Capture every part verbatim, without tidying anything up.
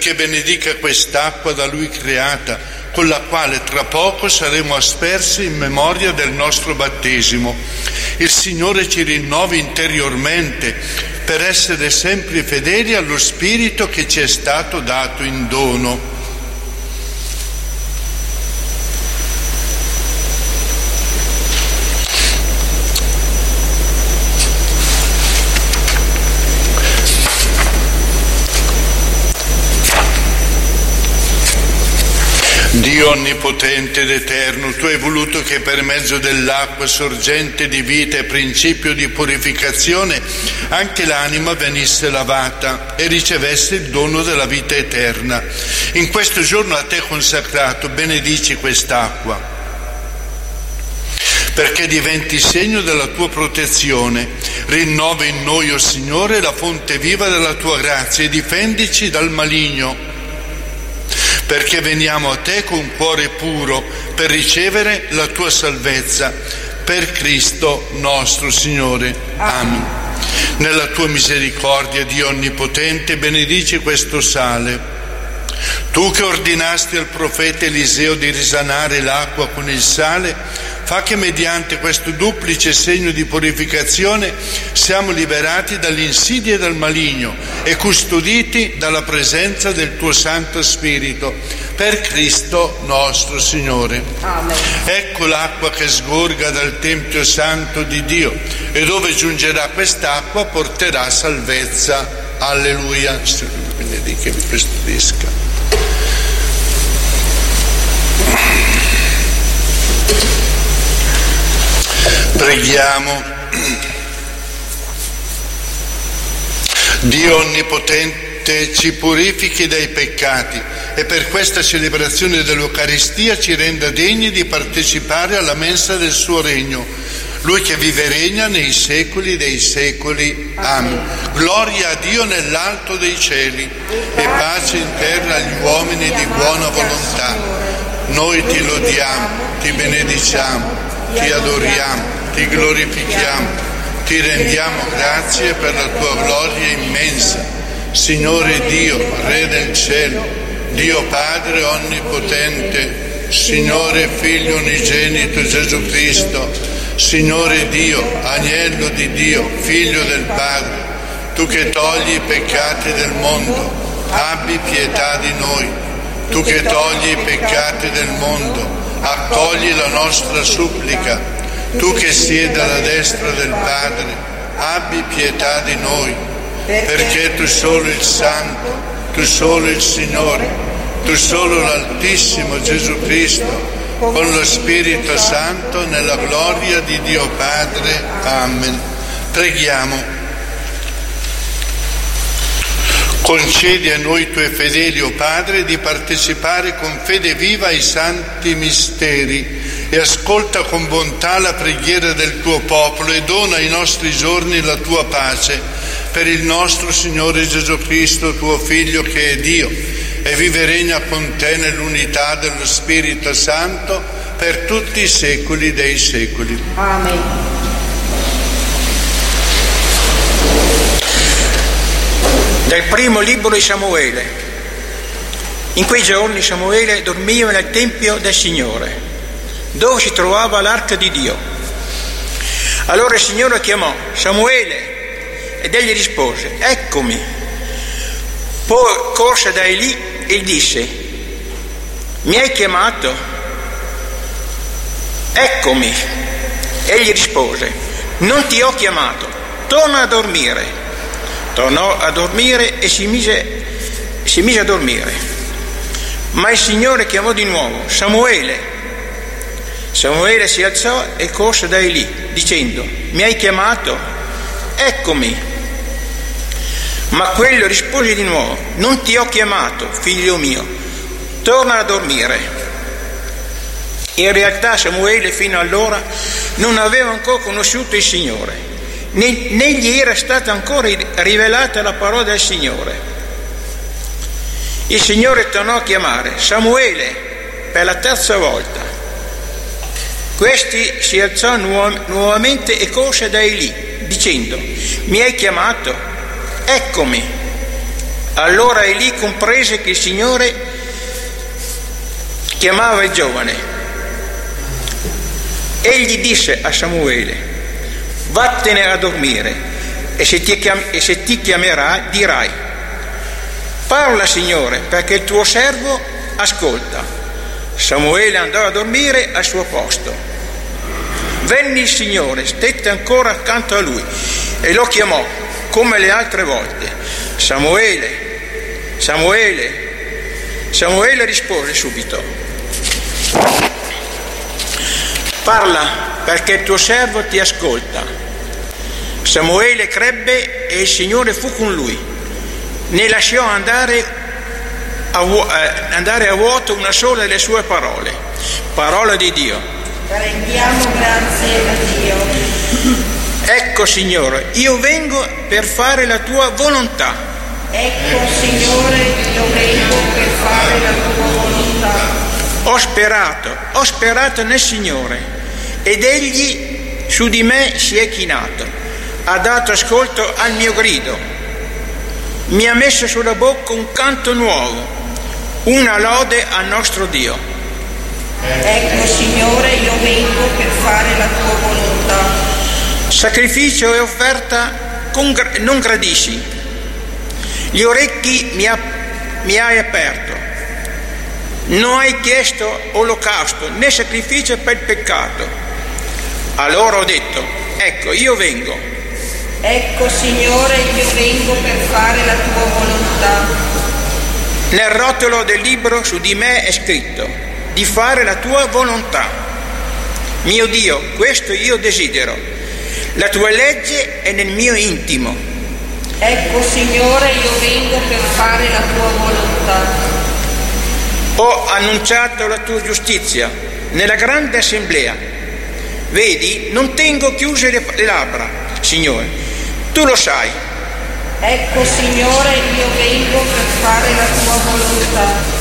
perché benedica quest'acqua da Lui creata, con la quale tra poco saremo aspersi in memoria del nostro battesimo. Il Signore ci rinnovi interiormente per essere sempre fedeli allo Spirito che ci è stato dato in dono. Dio onnipotente ed eterno, Tu hai voluto che per mezzo dell'acqua, sorgente di vita e principio di purificazione, anche l'anima venisse lavata e ricevesse il dono della vita eterna. In questo giorno a Te consacrato, benedici quest'acqua, perché diventi segno della Tua protezione. Rinnovi in noi, o Signore, la fonte viva della Tua grazia e difendici dal maligno, perché veniamo a Te con cuore puro per ricevere la Tua salvezza. Per Cristo nostro Signore. Amen. Nella Tua misericordia, Dio onnipotente, benedici questo sale. Tu che ordinasti al profeta Eliseo di risanare l'acqua con il sale, fa che mediante questo duplice segno di purificazione siamo liberati dalle insidie del maligno e custoditi dalla presenza del Tuo Santo Spirito. Per Cristo nostro Signore. Amen. Ecco l'acqua che sgorga dal Tempio Santo di Dio, e dove giungerà quest'acqua porterà salvezza. Alleluia. Benedica vi custodisca. Preghiamo. Dio onnipotente, ci purifichi dai peccati e per questa celebrazione dell'Eucaristia ci renda degni di partecipare alla mensa del suo regno. Lui che vive e regna nei secoli dei secoli. Amen. Gloria a Dio nell'alto dei cieli e pace in terra agli uomini di buona volontà. Noi ti lodiamo, ti benediciamo, ti adoriamo, ti glorifichiamo, ti rendiamo grazie per la tua gloria immensa. Signore Dio, Re del cielo, Dio Padre onnipotente, Signore Figlio unigenito Gesù Cristo, Signore Dio, Agnello di Dio, Figlio del Padre, Tu che togli i peccati del mondo, abbi pietà di noi. Tu che togli i peccati del mondo, accogli la nostra supplica. Tu che siedi alla destra del Padre, abbi pietà di noi, perché Tu solo il Santo, Tu solo il Signore, Tu solo l'Altissimo Gesù Cristo, con lo Spirito Santo, nella gloria di Dio Padre. Amen. Preghiamo. Concedi a noi Tuoi fedeli, o Padre, di partecipare con fede viva ai santi misteri, e ascolta con bontà la preghiera del Tuo popolo e dona ai nostri giorni la Tua pace, per il nostro Signore Gesù Cristo, Tuo Figlio, che è Dio, e vive e regna con Te nell'unità dello Spirito Santo per tutti i secoli dei secoli. Amen. Dal primo libro di Samuele. In quei giorni Samuele dormiva nel Tempio del Signore, dove si trovava l'arca di Dio. Allora il Signore chiamò: Samuele, ed egli rispose: eccomi. Poi corse da Eli e gli disse: mi hai chiamato? Eccomi. Egli rispose: non ti ho chiamato, torna a dormire. Tornò a dormire e si mise, si mise a dormire. Ma il Signore chiamò di nuovo: Samuele. Samuele si alzò e corse da Eli, dicendo: mi hai chiamato? Eccomi. Ma quello rispose di nuovo: non ti ho chiamato, figlio mio, torna a dormire. In realtà Samuele fino allora non aveva ancora conosciuto il Signore, né, né gli era stata ancora rivelata la parola del Signore. Il Signore tornò a chiamare: Samuele, per la terza volta. Questi si alzò nu- nuovamente e corse da Eli, dicendo: mi hai chiamato? Eccomi. Allora Eli comprese che il Signore chiamava il giovane. Egli disse a Samuele: vattene a dormire, e se ti, chiam- e se ti chiamerà dirai: parla, Signore, perché il tuo servo ascolta. Samuele andò a dormire al suo posto. Venne il Signore, stette ancora accanto a lui e lo chiamò come le altre volte: Samuele, Samuele. Samuele rispose subito: parla, perché il tuo servo ti ascolta. Samuele crebbe e il Signore fu con lui, ne lasciò andare a, eh, andare a vuoto una sola delle sue parole. Parola di Dio. Rendiamo grazie a Dio. Ecco, Signore, io vengo per fare la tua volontà. Ecco, Signore, io vengo per fare la tua volontà. Ho sperato, ho sperato nel Signore, ed egli su di me si è chinato, ha dato ascolto al mio grido, mi ha messo sulla bocca un canto nuovo, una lode al nostro Dio. Ecco, Signore, io vengo per fare la tua volontà. Sacrificio e offerta con, non gradisci. Gli orecchi mi, ha, mi hai aperto. Non hai chiesto olocausto né sacrificio per il peccato. Allora ho detto: ecco, io vengo. Ecco, Signore, io vengo per fare la tua volontà. Nel rotolo del libro su di me è scritto: di fare la tua volontà. Mio Dio, questo io desidero. La tua legge è nel mio intimo. Ecco, Signore, io vengo per fare la tua volontà. Ho annunciato la tua giustizia nella grande assemblea. Vedi, non tengo chiuse le labbra, Signore, tu lo sai. Ecco, Signore, io vengo per fare la tua volontà.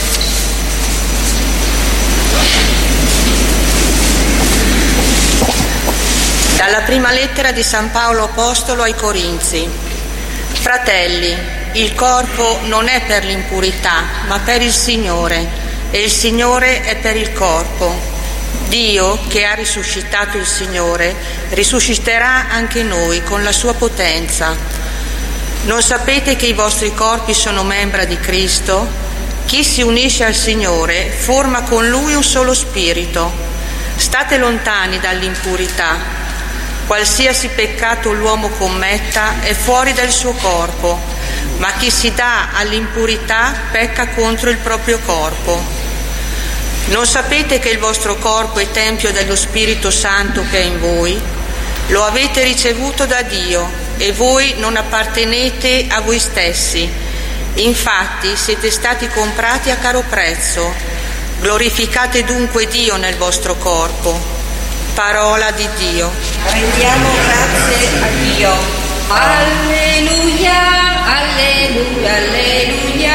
Dalla prima lettera di San Paolo Apostolo ai Corinzi. Fratelli, il corpo non è per l'impurità, ma per il Signore, e il Signore è per il corpo. Dio, che ha risuscitato il Signore, risusciterà anche noi con la sua potenza. Non sapete che i vostri corpi sono membra di Cristo? Chi si unisce al Signore forma con Lui un solo spirito. State lontani dall'impurità. Qualsiasi peccato l'uomo commetta è fuori dal suo corpo, ma chi si dà all'impurità pecca contro il proprio corpo. Non sapete che il vostro corpo è tempio dello Spirito Santo che è in voi? Lo avete ricevuto da Dio e voi non appartenete a voi stessi. Infatti siete stati comprati a caro prezzo. Glorificate dunque Dio nel vostro corpo. Parola di Dio. Rendiamo grazie a Dio. Alleluia, alleluia, alleluia,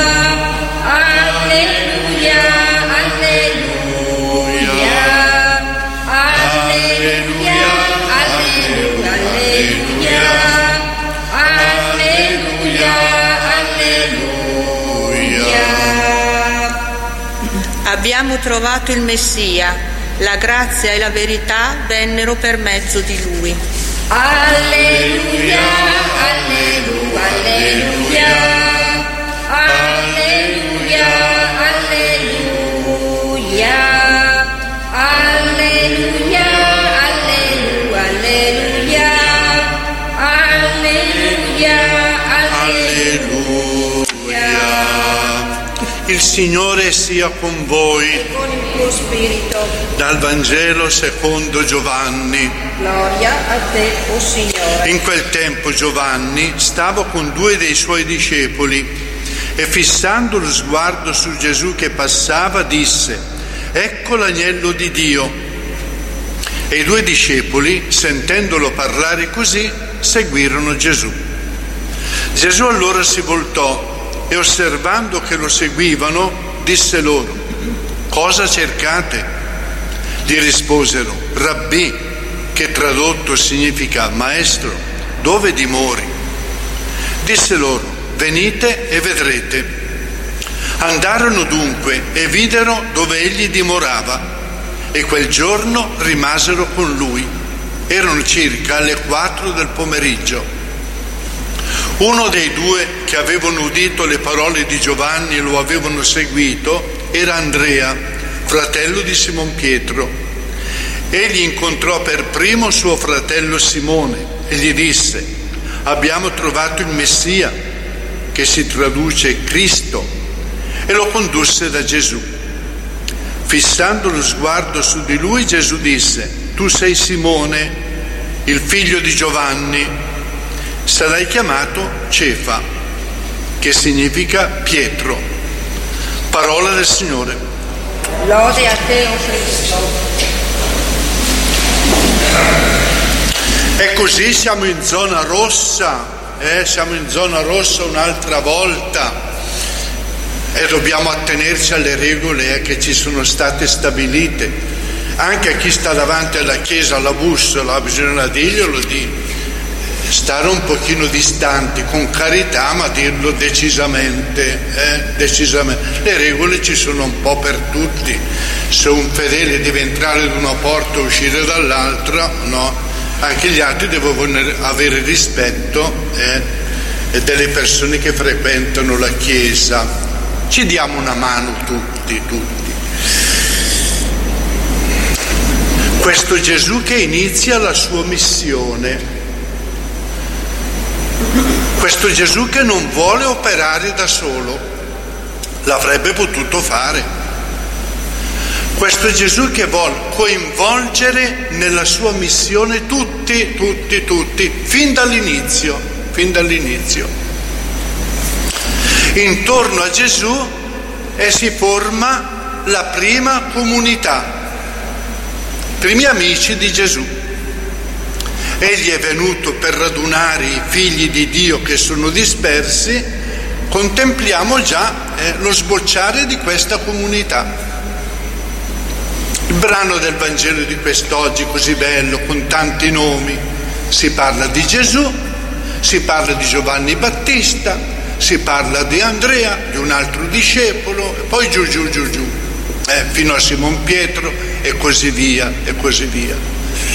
alleluia, alleluia, alleluia, alleluia, alleluia, alleluia. Abbiamo trovato il Messia. La grazia e la verità vennero per mezzo di Lui. Alleluia, alleluia, alleluia, alleluia, alleluia, alleluia, alleluia, alleluia, alleluia. Il Signore sia con voi. E con il tuo spirito. Dal Vangelo secondo Giovanni. Gloria a te, o Signore. In quel tempo Giovanni stava con due dei suoi discepoli e fissando lo sguardo su Gesù che passava disse: ecco l'agnello di Dio. E i due discepoli, sentendolo parlare così, seguirono Gesù. Gesù allora si voltò e osservando che lo seguivano disse loro: cosa cercate? Gli risposero: Rabbì, che tradotto significa maestro, dove dimori? Disse loro: venite e vedrete. Andarono dunque e videro dove egli dimorava, e quel giorno rimasero con lui. Erano circa le quattro del pomeriggio. Uno dei due che avevano udito le parole di Giovanni e lo avevano seguito era Andrea, fratello di Simon Pietro. Egli incontrò per primo suo fratello Simone e gli disse: abbiamo trovato il Messia, che si traduce Cristo, e lo condusse da Gesù. Fissando lo sguardo su di lui, Gesù disse: tu sei Simone, il figlio di Giovanni, sarai chiamato Cefa, che significa Pietro. Parola del Signore. Lode a te, o Cristo. E così siamo in zona rossa, eh? siamo in zona rossa un'altra volta e dobbiamo attenerci alle regole eh, che ci sono state stabilite. Anche a chi sta davanti alla chiesa, alla bussola, bisogna dirglielo di stare un pochino distanti, con carità, ma dirlo decisamente, eh? decisamente. Le regole ci sono un po' per tutti. Se un fedele deve entrare da una porta e uscire dall'altra, no, anche gli altri devono avere rispetto eh, delle persone che frequentano la chiesa. Ci diamo una mano tutti, tutti. Questo Gesù che inizia la sua missione, questo Gesù che non vuole operare da solo, l'avrebbe potuto fare. Questo Gesù che vuole coinvolgere nella sua missione tutti, tutti, tutti, fin dall'inizio, fin dall'inizio. Intorno a Gesù e si forma la prima comunità, primi amici di Gesù. Egli è venuto per radunare i figli di Dio che sono dispersi. Contempliamo già eh, lo sbocciare di questa comunità. Il brano del Vangelo di quest'oggi, così bello, con tanti nomi, si parla di Gesù, si parla di Giovanni Battista, si parla di Andrea, di un altro discepolo, e poi giù giù giù giù, eh, fino a Simon Pietro e così via, e così via.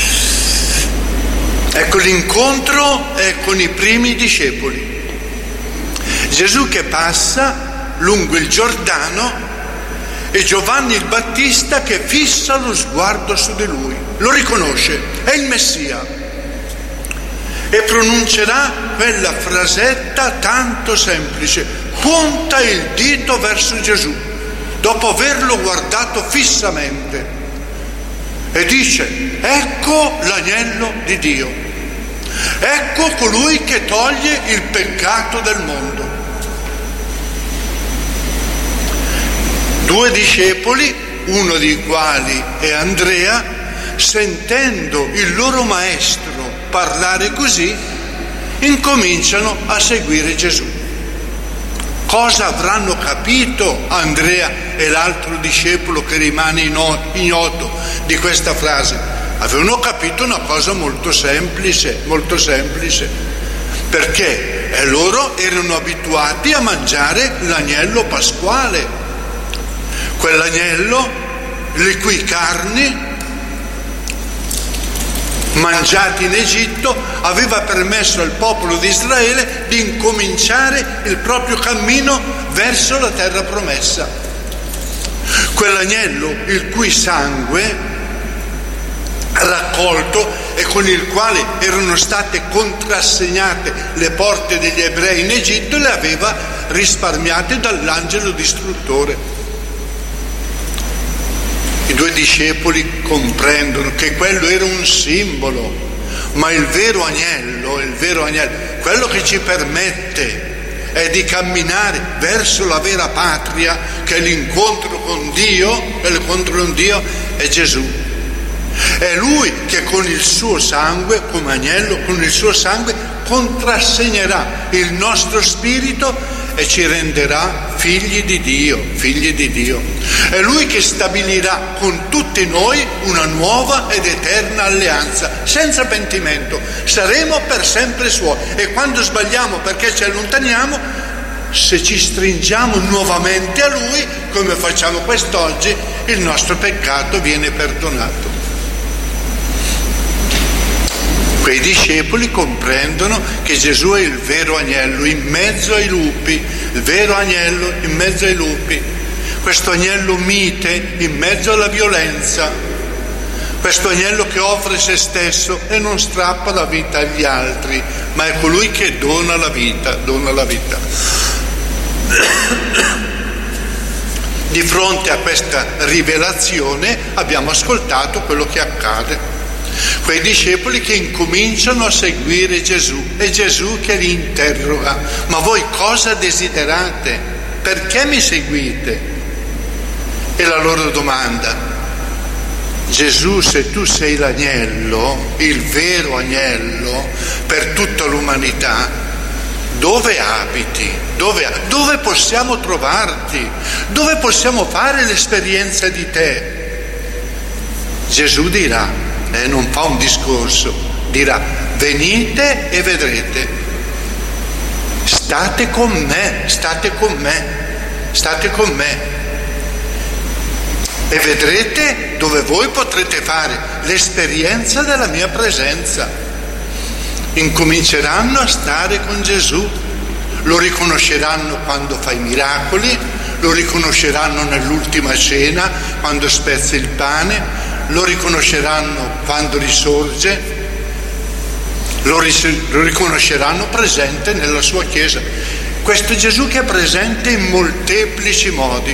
Ecco, l'incontro è con i primi discepoli. Gesù che passa lungo il Giordano e Giovanni il Battista che fissa lo sguardo su di lui. Lo riconosce, è il Messia. E pronuncerà quella frasetta tanto semplice: punta il dito verso Gesù, dopo averlo guardato fissamente. E dice: ecco l'agnello di Dio, ecco colui che toglie il peccato del mondo. Due discepoli, uno dei quali è Andrea, sentendo il loro maestro parlare così, incominciano a seguire Gesù. Cosa avranno capito Andrea e l'altro discepolo che rimane ignoto di questa frase? Avevano capito una cosa molto semplice, molto semplice, perché loro erano abituati a mangiare l'agnello pasquale, quell'agnello le cui carni, mangiati in Egitto, aveva permesso al popolo di Israele di incominciare il proprio cammino verso la terra promessa. Quell'agnello il cui sangue raccolto e con il quale erano state contrassegnate le porte degli ebrei in Egitto le aveva risparmiate dall'angelo distruttore. I due discepoli comprendono che quello era un simbolo, ma il vero agnello, il vero agnello, quello che ci permette è di camminare verso la vera patria, che è l'incontro con Dio, e l'incontro con Dio è Gesù. È Lui che con il suo sangue, come agnello, con il suo sangue contrassegnerà il nostro spirito e ci renderà figli di Dio, figli di Dio. È Lui che stabilirà con tutti noi una nuova ed eterna alleanza, senza pentimento. Saremo per sempre Suoi, e quando sbagliamo perché ci allontaniamo, se ci stringiamo nuovamente a Lui, come facciamo quest'oggi, il nostro peccato viene perdonato. Quei discepoli comprendono che Gesù è il vero agnello in mezzo ai lupi, il vero agnello in mezzo ai lupi, questo agnello mite in mezzo alla violenza, questo agnello che offre se stesso e non strappa la vita agli altri, ma è colui che dona la vita, dona la vita. Di fronte a questa rivelazione abbiamo ascoltato quello che accade. Quei discepoli che incominciano a seguire Gesù, è Gesù che li interroga: ma voi cosa desiderate? Perché mi seguite? E la loro domanda: Gesù, se tu sei l'agnello, il vero agnello per tutta l'umanità, dove abiti? Dove, dove possiamo trovarti? Dove possiamo fare l'esperienza di te? Gesù dirà, e eh, non fa un discorso, dirà: venite e vedrete. State con me, state con me, state con me. E vedrete dove voi potrete fare l'esperienza della mia presenza. Incominceranno a stare con Gesù, lo riconosceranno quando fa i miracoli, lo riconosceranno nell'ultima cena, quando spezza il pane, lo riconosceranno quando risorge, lo, ris- lo riconosceranno presente nella sua Chiesa. Questo Gesù che è presente in molteplici modi.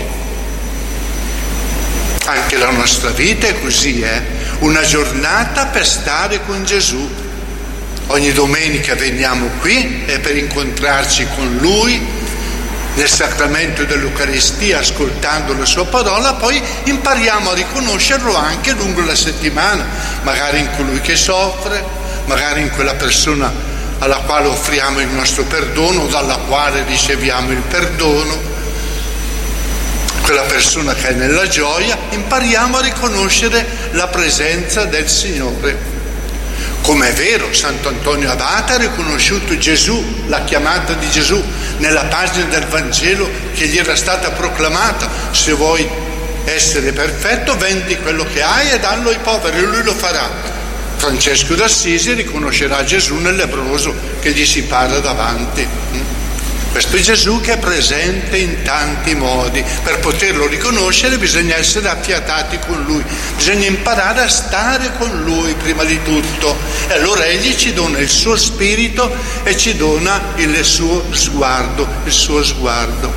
Anche la nostra vita è così, eh? Una giornata per stare con Gesù. Ogni domenica veniamo qui e per incontrarci con Lui nel sacramento dell'Eucaristia, ascoltando la sua parola, poi impariamo a riconoscerlo anche lungo la settimana, magari in colui che soffre, magari in quella persona alla quale offriamo il nostro perdono o dalla quale riceviamo il perdono, quella persona che è nella gioia, impariamo a riconoscere la presenza del Signore. Come è vero, Sant'Antonio Abate ha riconosciuto Gesù, la chiamata di Gesù, nella pagina del Vangelo che gli era stata proclamata: se vuoi essere perfetto, vendi quello che hai e dallo ai poveri, e lui lo farà. Francesco d'Assisi riconoscerà Gesù nel lebbroso che gli si para davanti. Questo è Gesù che è presente in tanti modi. Per poterlo riconoscere bisogna essere affiatati con Lui, bisogna imparare a stare con Lui prima di tutto, e allora Egli ci dona il suo spirito e ci dona il suo sguardo, il suo sguardo.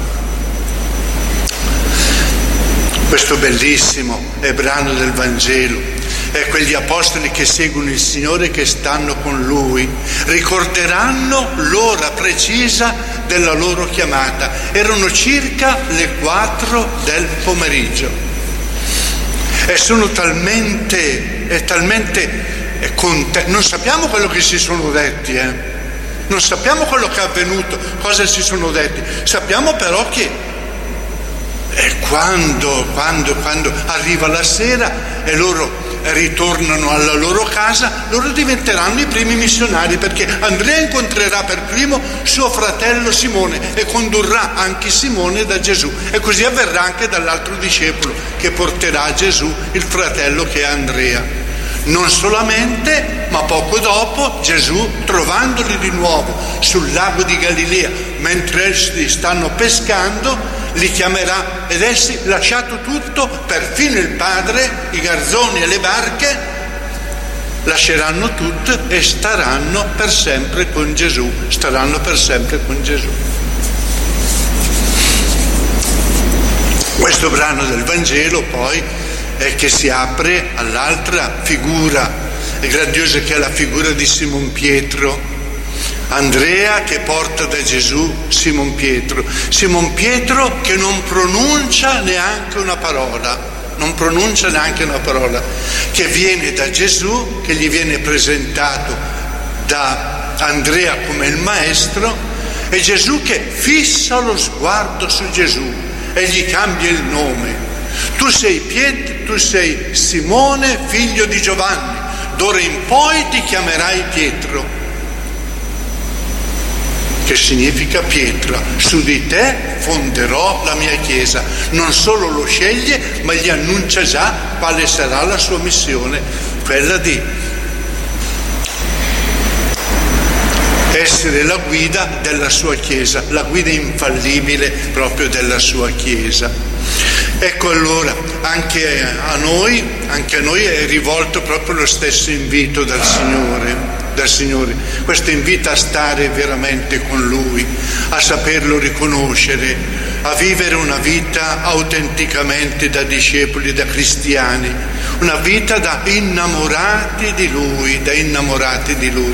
Questo bellissimo è brano del Vangelo. E quegli apostoli che seguono il Signore, che stanno con Lui, ricorderanno l'ora precisa della loro chiamata. Erano circa le quattro del pomeriggio. E sono talmente, è talmente è conte- non sappiamo quello che si sono detti, eh? Non sappiamo quello che è avvenuto, cosa si sono detti. Sappiamo però che e quando, quando, quando arriva la sera e loro ritornano alla loro casa, loro diventeranno i primi missionari, perché Andrea incontrerà per primo suo fratello Simone e condurrà anche Simone da Gesù, e così avverrà anche dall'altro discepolo che porterà a Gesù il fratello che è Andrea. Non solamente, ma poco dopo Gesù, trovandoli di nuovo sul lago di Galilea mentre essi stanno pescando, li chiamerà, ed essi, lasciato tutto, perfino il padre, i garzoni e le barche, lasceranno tutto e staranno per sempre con Gesù, staranno per sempre con Gesù. Questo brano del Vangelo poi è che si apre all'altra figura grandiosa, che è la figura di Simon Pietro. Andrea che porta da Gesù Simon Pietro, Simon Pietro che non pronuncia neanche una parola, non pronuncia neanche una parola, che viene da Gesù, che gli viene presentato da Andrea come il maestro, e Gesù che fissa lo sguardo su Gesù e gli cambia il nome. Tu sei Pietro, tu sei Simone, figlio di Giovanni, d'ora in poi ti chiamerai Pietro. che significa pietra. Su di te fonderò la mia Chiesa. Non solo lo sceglie, ma gli annuncia già quale sarà la sua missione, quella di essere la guida della sua Chiesa, la guida infallibile proprio della sua Chiesa. Ecco, allora anche a noi, anche a noi è rivolto proprio lo stesso invito dal Signore. Dal Signore, questo invita a stare veramente con Lui, a saperlo riconoscere, a vivere una vita autenticamente da discepoli, da cristiani, una vita da innamorati di Lui, da innamorati di Lui.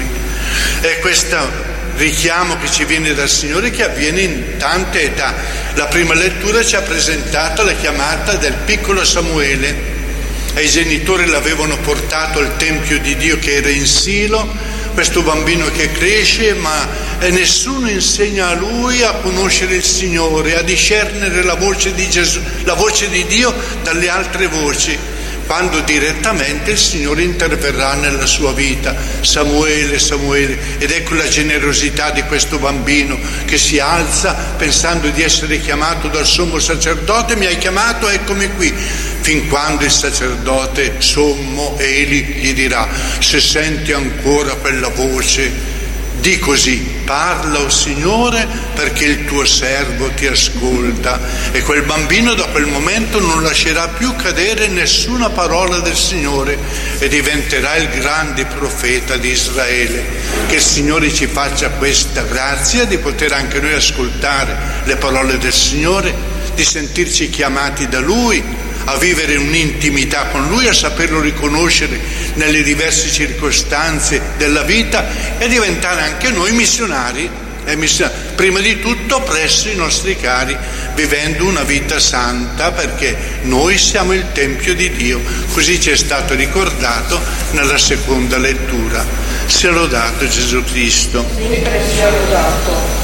È questo richiamo che ci viene dal Signore, che avviene in tante età. La prima lettura ci ha presentato la chiamata del piccolo Samuele. E i genitori l'avevano portato al Tempio di Dio che era in Silo, questo bambino che cresce, ma nessuno insegna a lui a conoscere il Signore, a discernere la voce di Gesù, la voce di Dio dalle altre voci, quando direttamente il Signore interverrà nella sua vita. Samuele, Samuele, ed ecco la generosità di questo bambino che si alza pensando di essere chiamato dal sommo sacerdote. Mi hai chiamato, eccomi qui. Fin quando il sacerdote sommo Eli gli dirà: se senti ancora quella voce, di così: parla, o Signore, perché il tuo servo ti ascolta. E quel bambino da quel momento non lascerà più cadere nessuna parola del Signore e diventerà il grande profeta di Israele. Che il Signore ci faccia questa grazia di poter anche noi ascoltare le parole del Signore, di sentirci chiamati da Lui, a vivere un'intimità con Lui, a saperlo riconoscere nelle diverse circostanze della vita e diventare anche noi missionari, eh, missionari, prima di tutto presso i nostri cari, vivendo una vita santa, perché noi siamo il Tempio di Dio, così ci è stato ricordato nella seconda lettura. Sia lodato Gesù Cristo. Sempre sia lodato.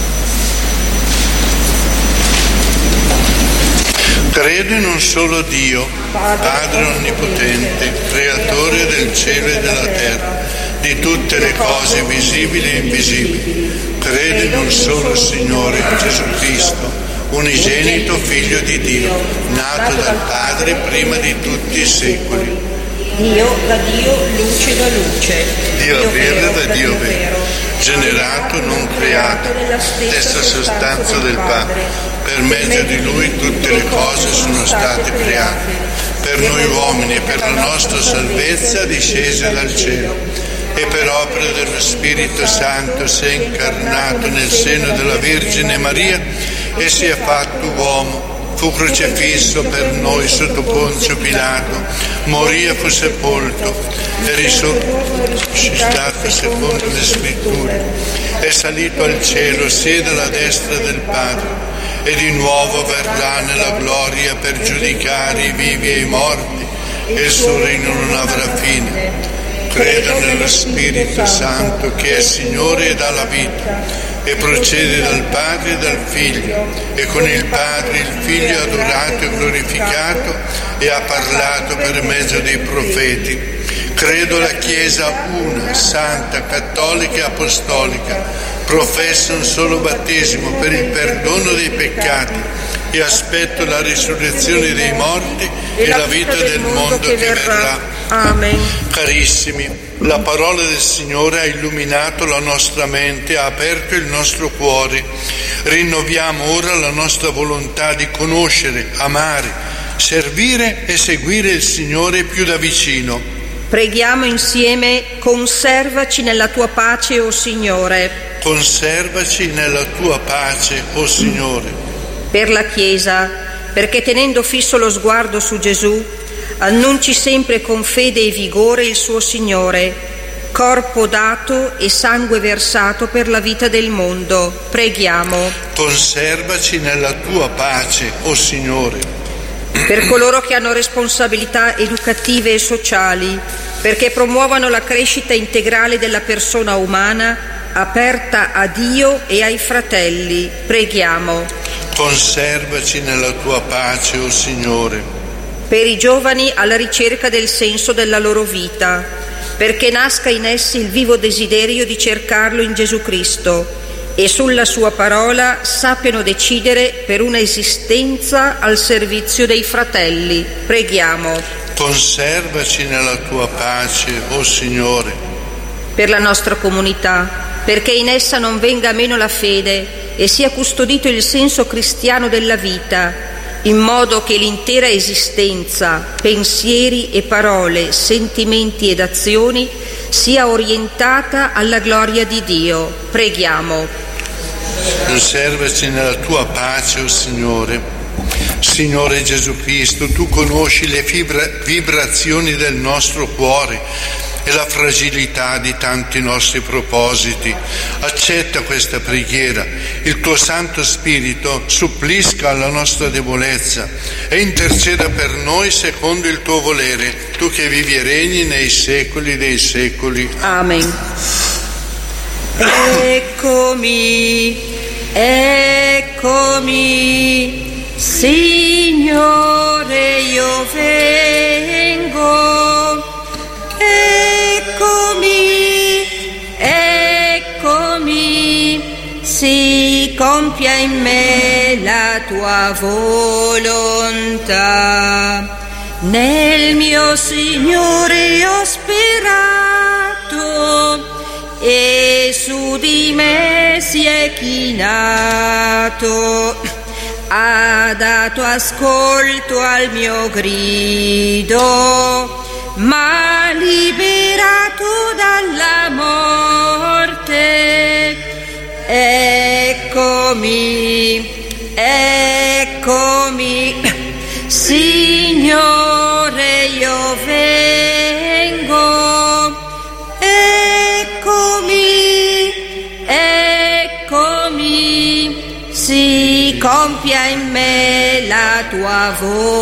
Credo in un solo Dio, Padre Onnipotente, Creatore del cielo e della terra, di tutte le cose visibili e invisibili. Credo in un solo Signore, Gesù Cristo, unigenito Figlio di Dio, nato dal Padre prima di tutti i secoli. Dio da Dio, luce da luce. Dio vero da Dio vero, generato, non creato, stessa sostanza del Padre. Per mezzo di Lui tutte le cose sono state create, per noi uomini e per la nostra salvezza discese dal cielo, e per opera dello Spirito Santo si è incarnato nel seno della Vergine Maria e si è fatto uomo. Fu crocifisso per noi sotto Ponzio Pilato, morì e fu sepolto, e risuscitato secondo le Scritture, è salito al cielo, siede alla destra del Padre, e di nuovo verrà nella gloria per giudicare i vivi e i morti, e il suo regno non avrà fine. Credo nello Spirito Santo, che è Signore e dà la vita, e procede dal Padre e dal Figlio, e con il Padre il Figlio è adorato e glorificato e ha parlato per mezzo dei profeti. Credo la Chiesa una, santa, cattolica e apostolica, professo un solo battesimo per il perdono dei peccati e aspetto la risurrezione dei morti e la vita del mondo che verrà. Amen. Carissimi, la parola del Signore ha illuminato la nostra mente, ha aperto il nostro cuore. Rinnoviamo ora la nostra volontà di conoscere, amare, servire e seguire il Signore più da vicino. Preghiamo insieme: conservaci nella tua pace, o Signore. Conservaci nella tua pace, o Signore. Per la Chiesa, perché tenendo fisso lo sguardo su Gesù, annunci sempre con fede e vigore il suo Signore, corpo dato e sangue versato per la vita del mondo. Preghiamo. Conservaci nella tua pace, o Signore. Per coloro che hanno responsabilità educative e sociali, perché promuovano la crescita integrale della persona umana, aperta a Dio e ai fratelli. Preghiamo. Conservaci nella tua pace, o Signore. Per i giovani alla ricerca del senso della loro vita, perché nasca in essi il vivo desiderio di cercarlo in Gesù Cristo, e sulla sua parola sappiano decidere per una esistenza al servizio dei fratelli. Preghiamo. Conservaci nella tua pace, o Signore. Per la nostra comunità, perché in essa non venga meno la fede e sia custodito il senso cristiano della vita, in modo che l'intera esistenza, pensieri e parole, sentimenti ed azioni sia orientata alla gloria di Dio. Preghiamo. Conservaci nella tua pace, o Signore. Signore Gesù Cristo, tu conosci le vibra- vibrazioni del nostro cuore e la fragilità di tanti nostri propositi. Accetta questa preghiera. Il tuo Santo Spirito supplisca alla nostra debolezza e interceda per noi secondo il tuo volere, tu che vivi e regni nei secoli dei secoli. Amen. Eccomi, eccomi, Signore, io vengo. Eccomi, eccomi, si compia in me la tua volontà. Nel mio Signore ho sperato e su di me si è chinato. Ha dato ascolto al mio grido, m'ha liberato dalla morte. Eccomi, eccomi, Signore, io vengo. Eccomi, eccomi, si compia in me la tua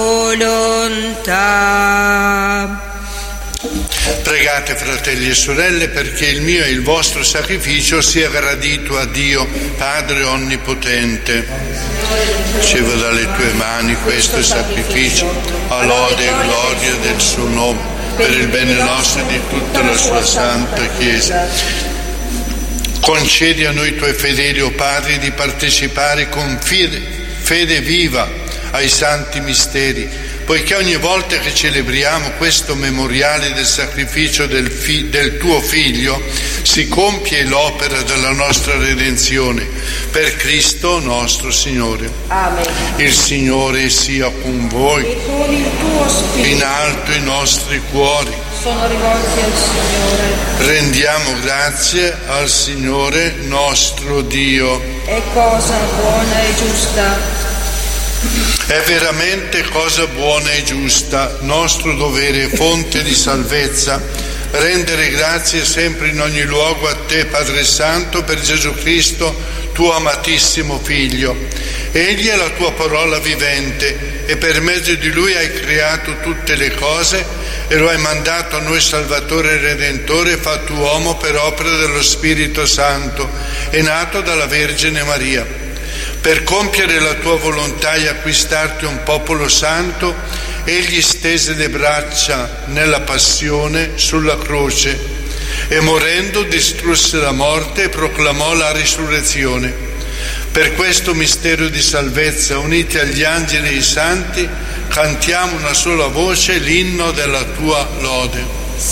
volontà. Pregate, fratelli e sorelle, perché il mio e il vostro sacrificio sia gradito a Dio, Padre Onnipotente. Ricevo dalle tue mani questo sacrificio, a lode e gloria del suo nome, per il bene nostro e di tutta la sua santa Chiesa. Concedi a noi tuoi fedeli, o Padre, di partecipare con fede, fede viva ai santi misteri, poiché ogni volta che celebriamo questo memoriale del sacrificio del, fi- del tuo Figlio si compie l'opera della nostra redenzione, per Cristo nostro Signore. Amen. Il Signore sia con voi, E con il tuo spirito in alto i nostri cuori. sono rivolti al Signore. Rendiamo grazie al Signore nostro Dio. È cosa buona e giusta. È veramente cosa buona e giusta, nostro dovere e fonte di salvezza, rendere grazie sempre in ogni luogo a te, Padre Santo, per Gesù Cristo, tuo amatissimo Figlio. Egli è la tua parola vivente e per mezzo di Lui hai creato tutte le cose e lo hai mandato a noi Salvatore e Redentore, fatto uomo per opera dello Spirito Santo e nato dalla Vergine Maria. Per compiere la tua volontà e acquistarti un popolo santo, egli stese le braccia nella passione sulla croce e morendo distrusse la morte e proclamò la risurrezione. Per questo mistero di salvezza, uniti agli angeli e ai santi, cantiamo una sola voce l'inno della tua lode.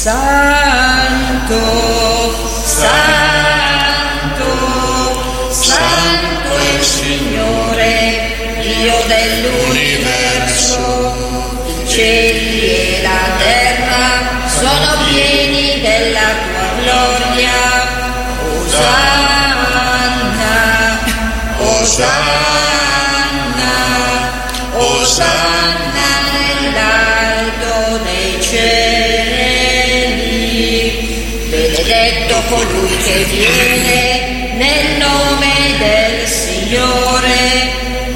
Santo, Santo, Santo è il Signore, Dio dell'universo. I cieli e la terra sono pieni della tua gloria. Osanna, Osanna, Osanna nell'alto dei cieli. Benedetto colui che viene nel nome del Signore.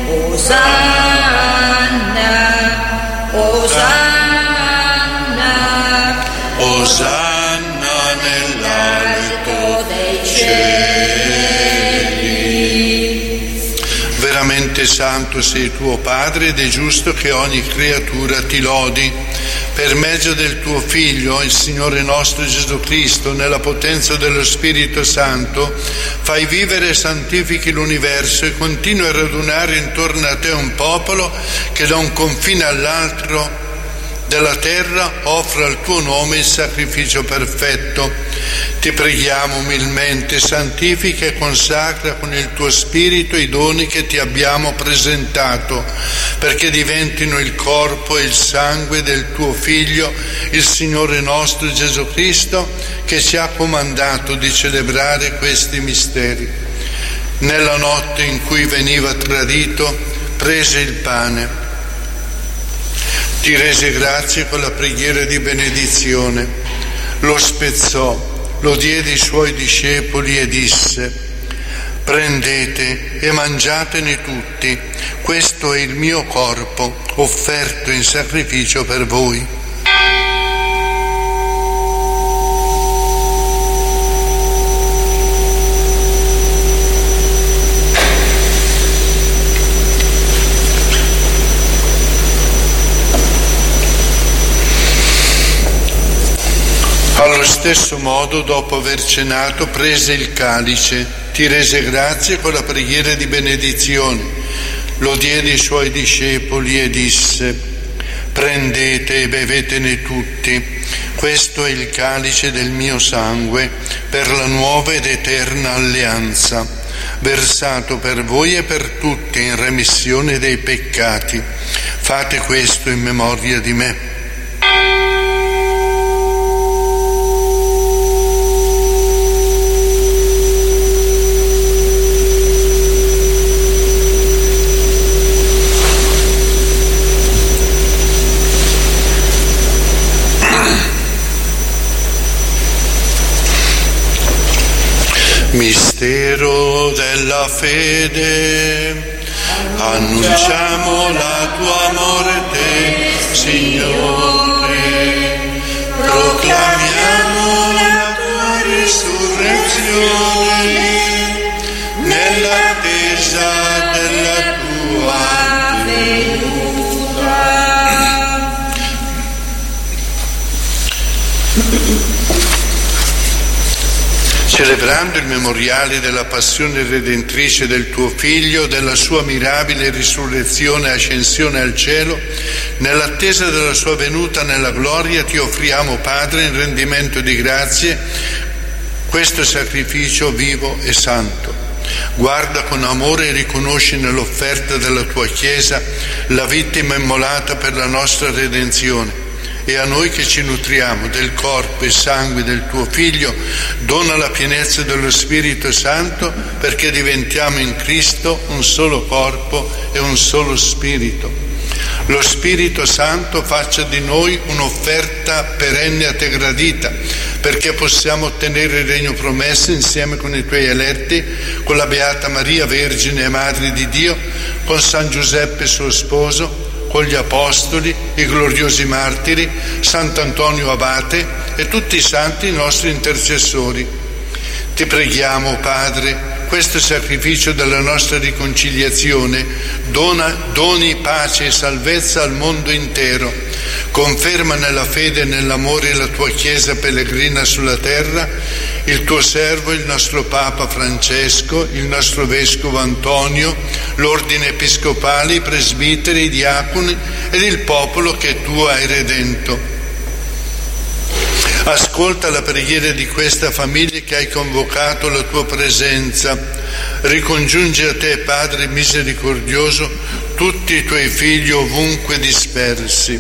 Osanna, Osanna, Osanna nell'alto dei cieli. Veramente santo sei tuo Padre ed è giusto che ogni creatura ti lodi. per mezzo del tuo Figlio, il Signore nostro Gesù Cristo, nella potenza dello Spirito Santo, fai vivere e santifichi l'universo e continui a radunare intorno a te un popolo che da un confine all'altro della terra offra al tuo nome il sacrificio perfetto. Ti preghiamo umilmente, santifica e consacra con il tuo Spirito i doni che ti abbiamo presentato, perché diventino il corpo e il sangue del tuo Figlio, il Signore nostro Gesù Cristo, che ci ha comandato di celebrare questi misteri. Nella notte in cui veniva tradito, prese il pane, ti rese grazie con la preghiera di benedizione, lo spezzò, lo diede ai suoi discepoli e disse: prendete e mangiatene tutti, questo è il mio corpo offerto in sacrificio per voi. Allo stesso modo, dopo aver cenato, prese il calice, ti rese grazie con la preghiera di benedizione, lo diede ai suoi discepoli e disse: prendete e bevetene tutti, questo è il calice del mio sangue per la nuova ed eterna alleanza, versato per voi e per tutti in remissione dei peccati. Fate questo in memoria di me. Mistero della fede, annunciamo la tua morte, Signore, proclamiamo la tua risurrezione, nell'attesa della tua venuta. Celebrando il memoriale della passione redentrice del tuo Figlio, della sua mirabile risurrezione e ascensione al cielo, nell'attesa della sua venuta nella gloria, ti offriamo, Padre, in rendimento di grazie, questo sacrificio vivo e santo. Guarda con amore e riconosci nell'offerta della tua Chiesa la vittima immolata per la nostra redenzione. E a noi che ci nutriamo del corpo e sangue del tuo Figlio, dona la pienezza dello Spirito Santo, perché diventiamo in Cristo un solo corpo e un solo Spirito. Lo Spirito Santo faccia di noi un'offerta perenne a te gradita, perché possiamo ottenere il regno promesso insieme con i tuoi eletti, con la Beata Maria, Vergine e Madre di Dio, con San Giuseppe suo sposo, con gli Apostoli, i gloriosi martiri, Sant'Antonio Abate e tutti i santi nostri intercessori. Ti preghiamo, Padre, questo sacrificio della nostra riconciliazione dona, doni pace e salvezza al mondo intero. Conferma nella fede e nell'amore la tua Chiesa pellegrina sulla terra, il tuo servo, il nostro Papa Francesco, il nostro Vescovo Antonio, l'ordine episcopale, i presbiteri, i diaconi ed il popolo che tu hai redento. Ascolta la preghiera di questa famiglia che hai convocato alla tua presenza. Ricongiungi a te, Padre misericordioso, tutti i tuoi figli ovunque dispersi.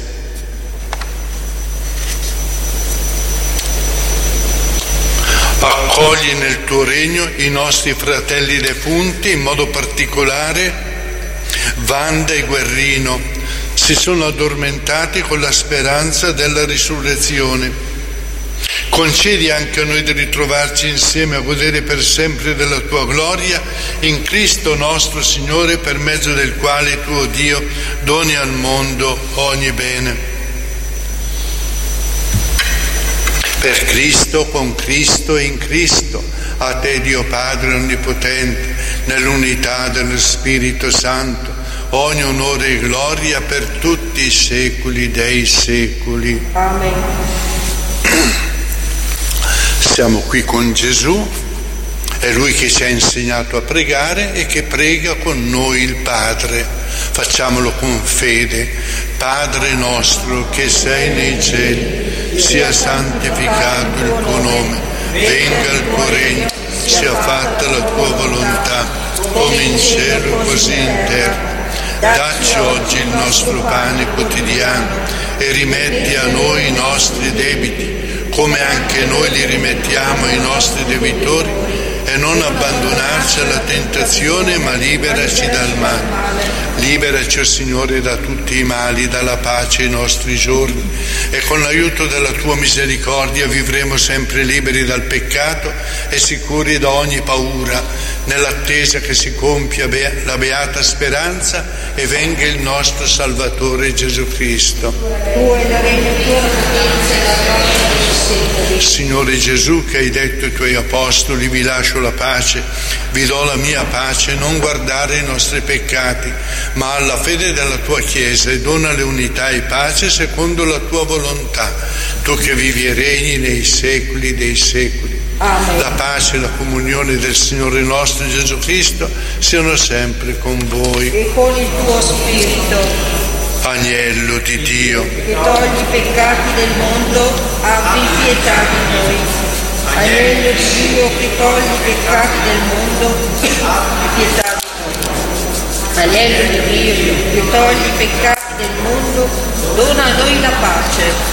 Accogli nel tuo regno i nostri fratelli defunti, in modo particolare Vanda e Guerrino. Si sono addormentati con la speranza della risurrezione. Concedi anche a noi di ritrovarci insieme a godere per sempre della tua gloria in Cristo nostro Signore, per mezzo del quale tuo Dio doni al mondo ogni bene. Per Cristo, con Cristo e in Cristo, a te Dio Padre Onnipotente, nell'unità dello Spirito Santo, ogni onore e gloria per tutti i secoli dei secoli. Amen. Siamo qui con Gesù, è Lui che ci ha insegnato a pregare e che prega con noi il Padre. Facciamolo con fede. Padre nostro che sei nei cieli, sia santificato il tuo nome, venga il tuo regno, sia fatta la tua volontà, come in cielo così in terra. Dacci oggi il nostro pane quotidiano e rimetti a noi i nostri debiti, come anche noi li rimettiamo ai nostri debitori, e non abbandonarci alla tentazione, ma liberaci dal male. Liberaci, o Signore, da tutti i mali, dalla pace ai nostri giorni, e con l'aiuto della tua misericordia vivremo sempre liberi dal peccato e sicuri da ogni paura, nell'attesa che si compia la beata speranza e venga il nostro Salvatore Gesù Cristo. Signore Gesù, che hai detto ai tuoi apostoli: vi lascio la pace, vi do la mia pace, non guardare i nostri peccati, ma alla fede della tua Chiesa, e donale unità e pace secondo la tua volontà, tu che vivi e regni nei secoli dei secoli. Amen. La pace e la comunione del Signore nostro Gesù Cristo siano sempre con voi. E con il tuo spirito. Agnello di Dio, che togli i peccati del mondo, abbi pietà di noi. Agnello di Dio, che togli i peccati del mondo, abbi pietà di noi. Agnello di Dio, che togli i peccati del mondo, dona a noi la pace.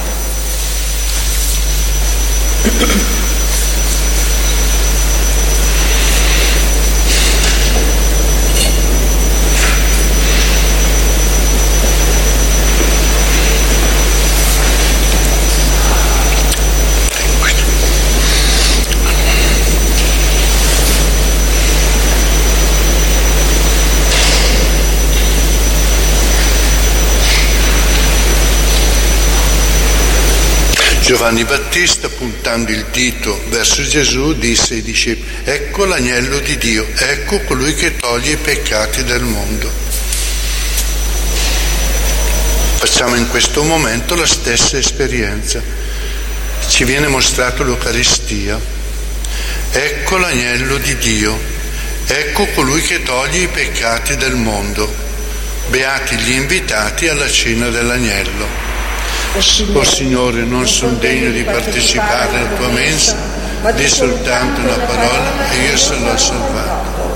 Giovanni Battista, puntando il dito verso Gesù, disse ai discepoli: ecco l'agnello di Dio, ecco colui che toglie i peccati del mondo. Facciamo in questo momento la stessa esperienza. Ci viene mostrato l'Eucaristia. Ecco l'agnello di Dio, ecco colui che toglie i peccati del mondo. Beati gli invitati alla cena dell'agnello. O Signore, non sono degno di partecipare alla tua mensa, di soltanto una parola e io sarò salvato.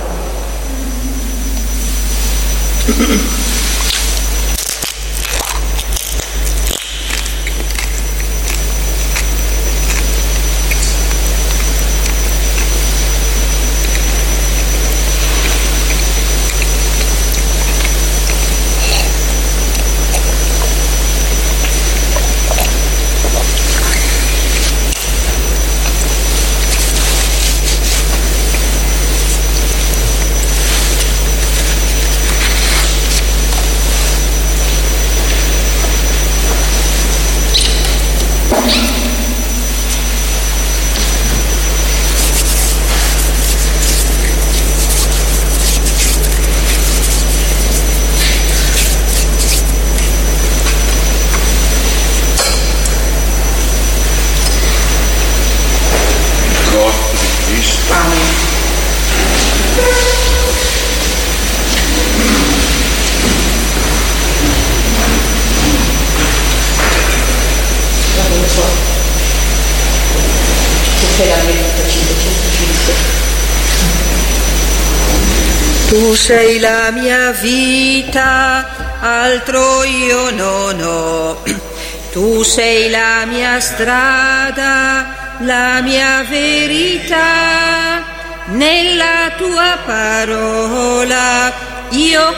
Tu sei la mia vita, altro io non ho. Tu sei la mia strada, la mia verità. Nella tua parola io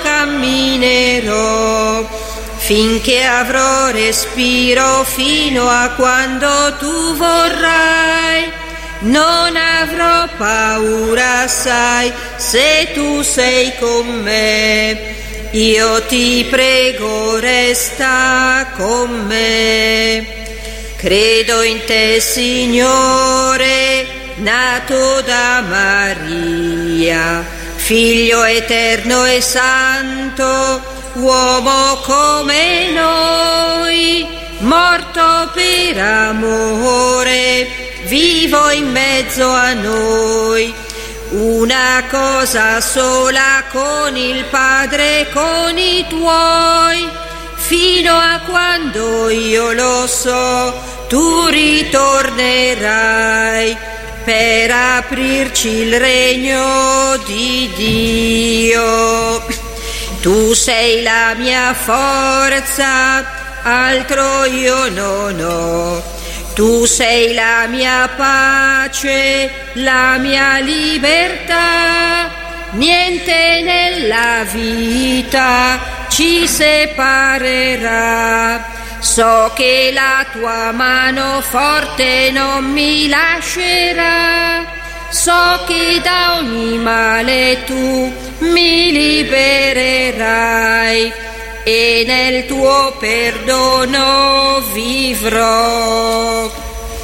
camminerò, finché avrò respiro, fino a quando tu vorrai. Non avrò paura, sai, se tu sei con me. Io ti prego, resta con me. Credo in te, Signore, nato da Maria, Figlio eterno e santo, nato, uomo come noi, morto per amore, vivo in mezzo a noi. Una cosa sola con il Padre, con i tuoi, fino a quando io lo so, tu ritornerai per aprirci il regno di Dio. Tu sei la mia forza, altro io non ho. Tu sei la mia pace, la mia libertà. Niente nella vita ci separerà. So che la tua mano forte non mi lascerà. So che da ogni male tu mi libererai e nel tuo perdono vivrò.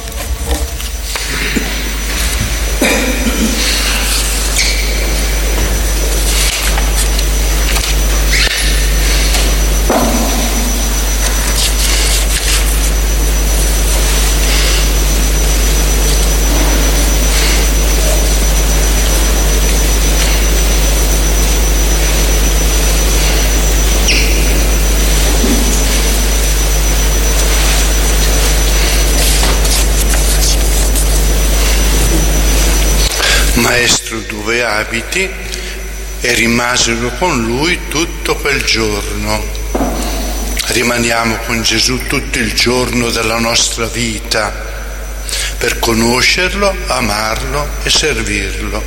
Maestro, dove abiti? E rimasero con lui tutto quel giorno. Rimaniamo con Gesù tutto il giorno della nostra vita per conoscerlo, amarlo e servirlo.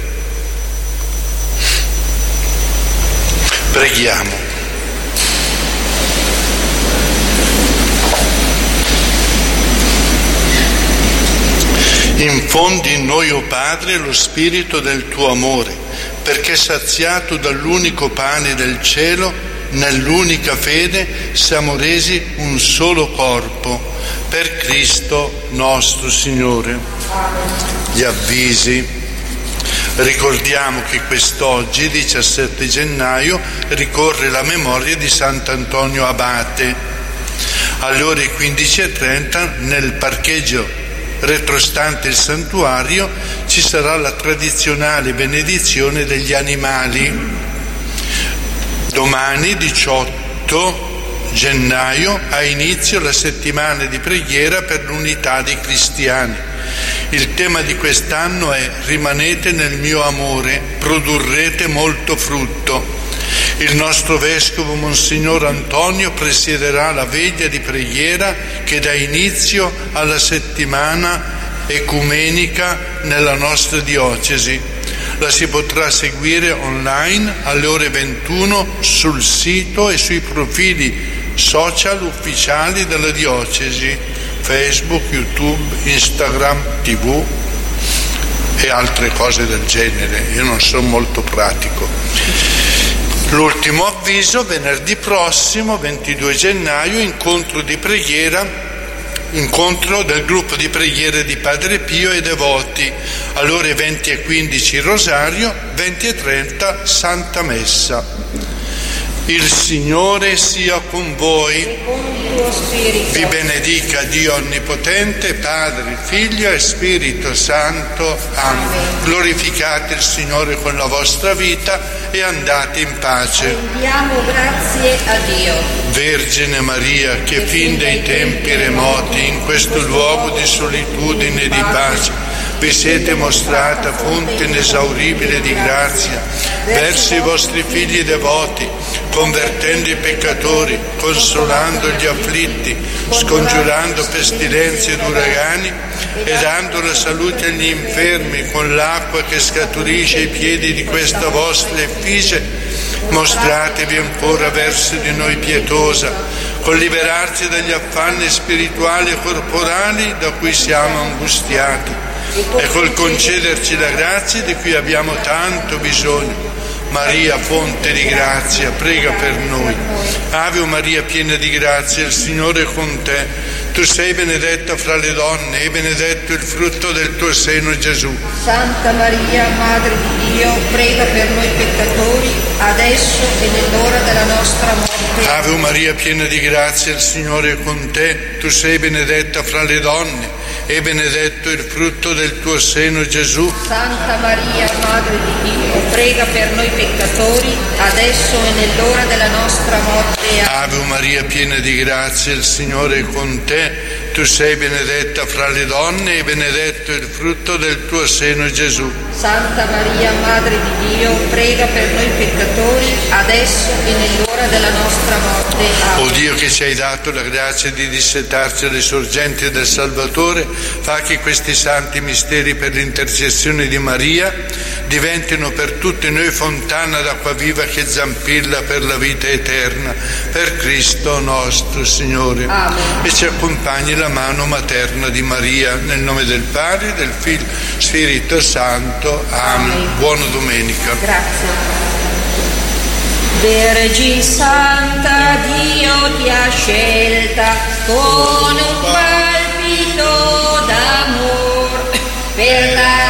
Preghiamo. Infondi in noi, o Padre, lo spirito del tuo amore, perché saziato dall'unico pane del cielo, nell'unica fede siamo resi un solo corpo, per Cristo nostro Signore. Gli avvisi. Ricordiamo che quest'oggi, diciassette gennaio, ricorre la memoria di Sant'Antonio Abate. Alle ore quindici e trenta nel parcheggio retrostante il santuario ci sarà la tradizionale benedizione degli animali. Domani diciotto gennaio ha inizio la settimana di preghiera per l'unità dei cristiani. Il tema di quest'anno è rimanete nel mio amore, produrrete molto frutto. Il nostro vescovo Monsignor Antonio presiederà la veglia di preghiera che dà inizio alla settimana ecumenica nella nostra diocesi. La si potrà seguire online alle ore ventuno sul sito e sui profili social ufficiali della diocesi, Facebook, YouTube, Instagram, tivù e altre cose del genere. Io non sono molto pratico. L'ultimo avviso: venerdì prossimo, ventidue gennaio, incontro di preghiera, incontro del gruppo di preghiera di Padre Pio e devoti, alle ore venti e quindici rosario, venti e trenta Santa Messa. Il Signore sia con voi, vi benedica Dio Onnipotente, Padre, Figlio e Spirito Santo. Amen. Glorificate il Signore con la vostra vita e andate in pace. Rendiamo grazie a Dio. Vergine Maria, che fin dai tempi remoti in questo luogo di solitudine e di pace vi siete mostrata fonte inesauribile di grazia verso i vostri figli devoti, convertendo i peccatori, consolando gli afflitti, scongiurando pestilenze ed uragani e dando la salute agli infermi con l'acqua che scaturisce ai piedi di questa vostra effigie. Mostratevi ancora verso di noi pietosa, col liberarci dagli affanni spirituali e corporali da cui siamo angustiati e col concederci la grazia di cui abbiamo tanto bisogno. Maria, fonte di grazia, prega per noi. Ave Maria, piena di grazia, il Signore è con te. Tu sei benedetta fra le donne e benedetto il frutto del tuo seno, Gesù. Santa Maria, Madre di Dio, prega per noi peccatori, adesso e nell'ora della nostra morte. Ave Maria, piena di grazia, il Signore è con te. Tu sei benedetta fra le donne e benedetto il frutto del tuo seno, Gesù. Santa Maria, Madre di Dio, prega per noi peccatori, adesso e nell'ora della nostra morte. Ave Maria, piena di grazia, il Signore è con te. Tu sei benedetta fra le donne e benedetto il frutto del tuo seno, Gesù. Santa Maria, Madre di Dio, prega per noi peccatori, adesso e nell'ora della nostra morte. Amen. O Dio, che ci hai dato la grazia di dissetarci alle sorgenti del Salvatore, fa che questi santi misteri, per l'intercessione di Maria, diventino per tutti noi fontana d'acqua viva che zampilla per la vita eterna, per Cristo nostro Signore. Amen. E ci accompagni la mano materna di Maria, nel nome del Padre, del Figlio, Spirito Santo. Amen. Amen. Buona domenica. Grazie. Vergine Santa, Dio ti ha scelta con un palpito d'amor per la